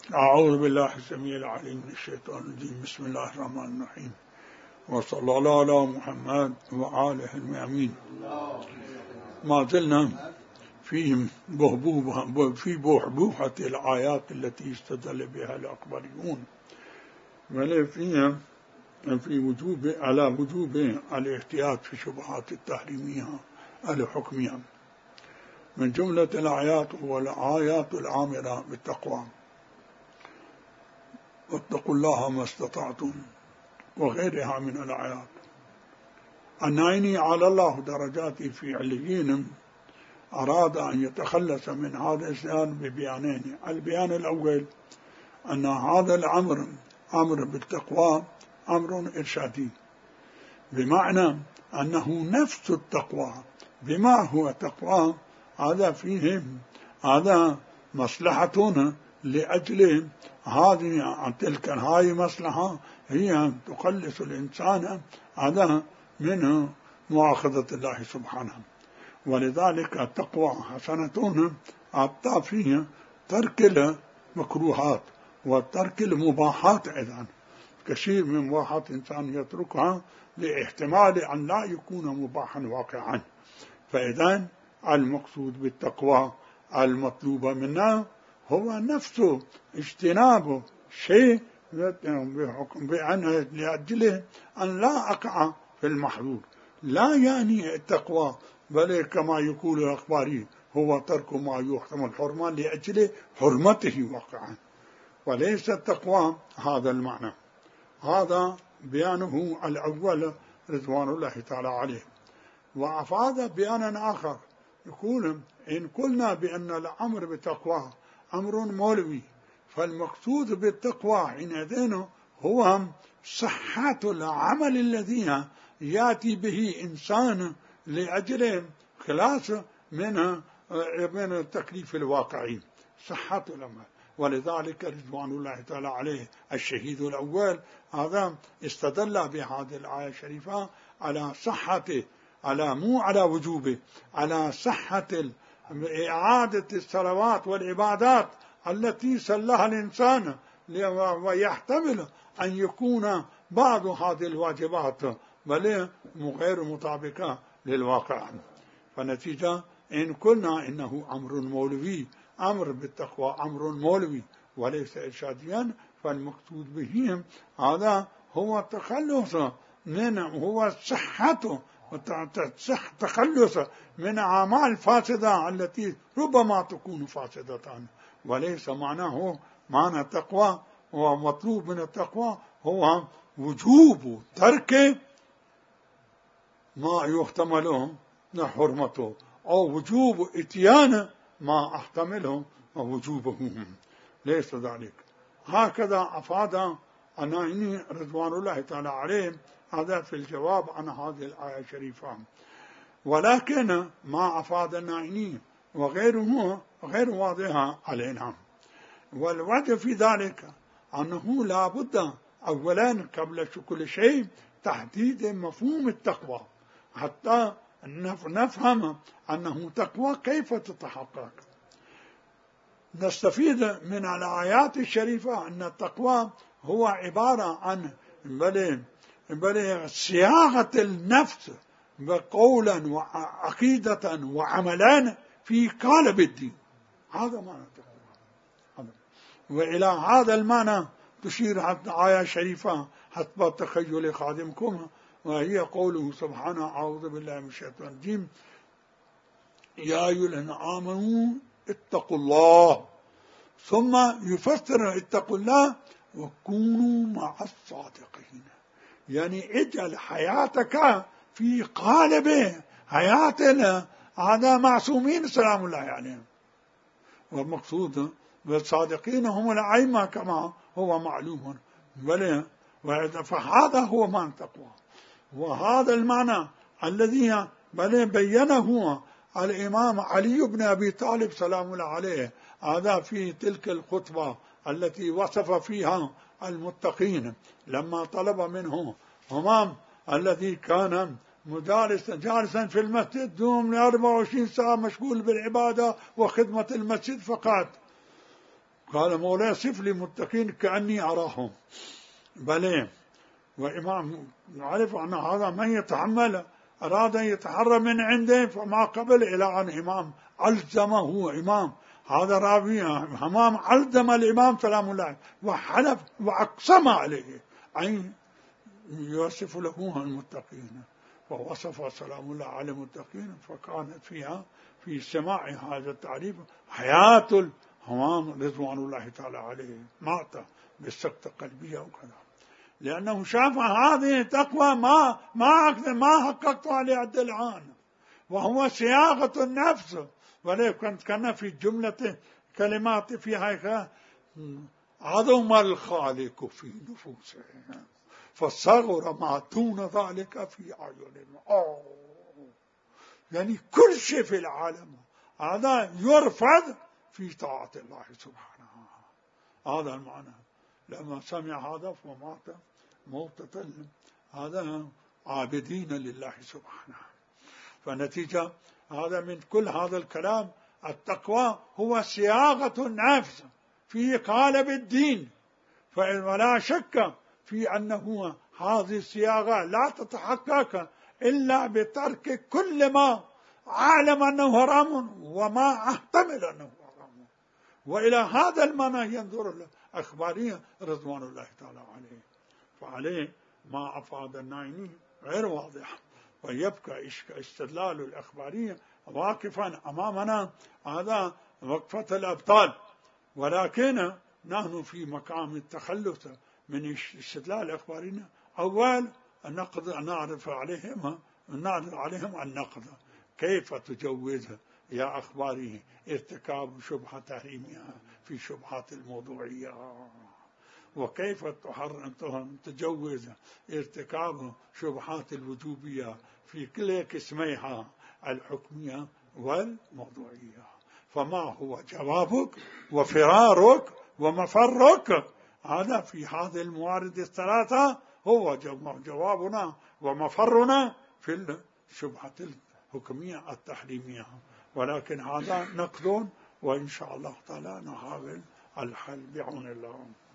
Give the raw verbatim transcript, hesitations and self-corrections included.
أعوذ بالله السميع العليم من الشيطان الرجيم. بسم الله الرحمن الرحيم، وصلى الله على محمد وآله الميامين. ما زلنا في بهبوبة في بحبوحة الآيات التي استدل بها الأكبريون، ولا فيها في وجوب على وجوب الاحتياط في شبهات التحريمية الحكمية. من جملة الآيات والآيات الآمرة بالتقوى، واتقوا الله ما استطعتم، وغيرها من الآيات. الناعيني على الله درجاتي في عليين أراد أن يتخلص من هذا الإسلام ببيانين. البيان الأول أن هذا الأمر أمر بالتقوى أمر إرشادي، بمعنى أنه نفس التقوى. بما هو تقوى هذا فيه هذا مصلحتنا لأجل هذه تلك هاي مصلحة هي تخلص الإنسان هذا من مؤاخذة الله سبحانه. ولذلك التقوى حسنة أعطى فيه ترك المكروهات وترك المباحات. أيضا كثير من مباحات إنسان يتركها لاحتمال أن لا يكون مباحا واقعا. فإذا المقصود بالتقوى المطلوب منا هو نفسه اجتناب شيء بأن لأجله أن لا أقع في المحظور. لا يعني التقوى بل كما يقول الأخباري هو ترك ما يحتمل حرمة لأجل حرمته واقعا، وليس التقوى هذا المعنى. هذا بيانه الأول رضوان الله تعالى عليه. وأفاد بيانا آخر يقول: إن قلنا بأن الأمر بالتقوى أمر مولوي، فالمقصود بالتقوى حينئذ هو صحة العمل الذي يأتي به إنسان لأجل خلاص من من التكليف الواقعي، صحة العمل. ولذلك رضوان الله تعالى عليه الشهيد الأول هذا استدل بهذه الآية الشريفة على صحته، على مو على وجوبه، على صحة إعادة الصلوات والعبادات التي سلها الإنسان، ويحتمل أن يكون بعض هذه الواجبات بل غير مطابقة للواقع. فنتيجة إن قلنا إنه أمر مولوي، أمر بالتقوى أمر مولوي وليس إرشاديا، فالمقصود به هذا هو التخلص من هو صحته تخلص من أعمال فاسدة التي ربما تكون فاسدة، وليس معناه معنى التقوى. ومطلوب من التقوى هو وجوب ترك ما يحتمله حرمته، أو وجوب إتيان ما أحتمله وجوبه، ليس ذلك. هكذا أفاد الناعيني رضوان الله تعالى عليه هذا في الجواب عن هذه الآية الشريفة. ولكن ما أفاد الناعيني وغيره غير واضحة علينا. والوجه في ذلك أنه لا بد أولا قبل كل شيء تحديد مفهوم التقوى، حتى نفهم أنه تقوى كيف تتحقق. نستفيد من الآيات الشريفة أن التقوى هو عبارة عن بل بل صياغة النفس بقولا وعقيدة وعملا في قالب الدين. هذا معنى التقوى. وإلى هذا المعنى تشير حتى آية شريفة حسب تخيل خادمكم، وهي قوله سبحانه: أعوذ بالله من الشيطان الرجيم: يا أيها الذين آمنوا اتقوا الله. ثم يفسر اتقوا الله: وكونوا مع الصادقين. يعني اجعل حياتك في قالب حياتنا هذا معصومين سلام الله عليهم. والمقصود بالصادقين هم الأئمة كما هو معلوم. بل فهذا هو معنى التقوى، وهذا المعنى الذي بل بينه الإمام علي بن أبي طالب سلام الله عليه هذا في تلك الخطبة التي وصف فيها المتقين لما طلب منه همام الذي كان مجالس جالسا في المسجد دوم أربعة وعشرين ساعة مشغول بالعبادة وخدمة المسجد فقط، قال مولاي صف لي متقين كأني أراهم. بلى، وإمام نعرف أن هذا من يتحمل أراد أن يتحرى من عنده فما قبل إلى أن إمام ألزمه إمام هذا راوي همام ألزم الإمام سلام الله وحلف وأقسم عليه أن يوصف له المتقين، ووصف سلام الله على المتقين، فكانت فيها في سماع هذا التعريف حياة الهمام رضوان الله تعالى عليه، مات بالسكتة قلبية وكذا، لأنه شاف هذه التقوى ما ما ما حققتها لحد الآن، وهو صياغة النفس. ولكن كان في جملة كلمات فيها عظم الخالق في نفوسهم فصغر ما دون ذلك في أعينهم. أوه. يعني كل شيء في العالم هذا يرفض في طاعة الله سبحانه. هذا المعنى. لما سمع هذا فمات موتة هذا عابدين لله سبحانه. فنتيجة هذا من كل هذا الكلام التقوى هو صياغة النفس في قالب الدين، ولا شك في أنه هذه الصياغة لا تتحقق إلا بترك كل ما أعلم أنه حرام وما أحتمل أنه حرام. وإلى هذا المعنى ينظر الأخبارية رضوان الله تعالى عليه. فعليه ما أفاد النايني غير واضح، ويبقى استدلال الأخبارية واقفا أمامنا هذا وقفة الأبطال. ولكن نحن في مقام التخلص من استدلال الأخباريين أول النقد نعرف عليهم نعرف عليهم النقد. كيف تجوز يا أخباري ارتكاب شبهة تحريمها في شبهات الموضوعية، وكيف تجوز ارتكاب شبهات الوجوبية في كل قسميها الحكمية والموضوعية. فما هو جوابك وفرارك ومفرك؟ هذا في هذه الموارد الثلاثة هو جوابنا ومفرنا في الشبهة الحكمية التحريمية. ولكن هذا نقد، وإن شاء الله تعالى نحاول الحل بعون الله.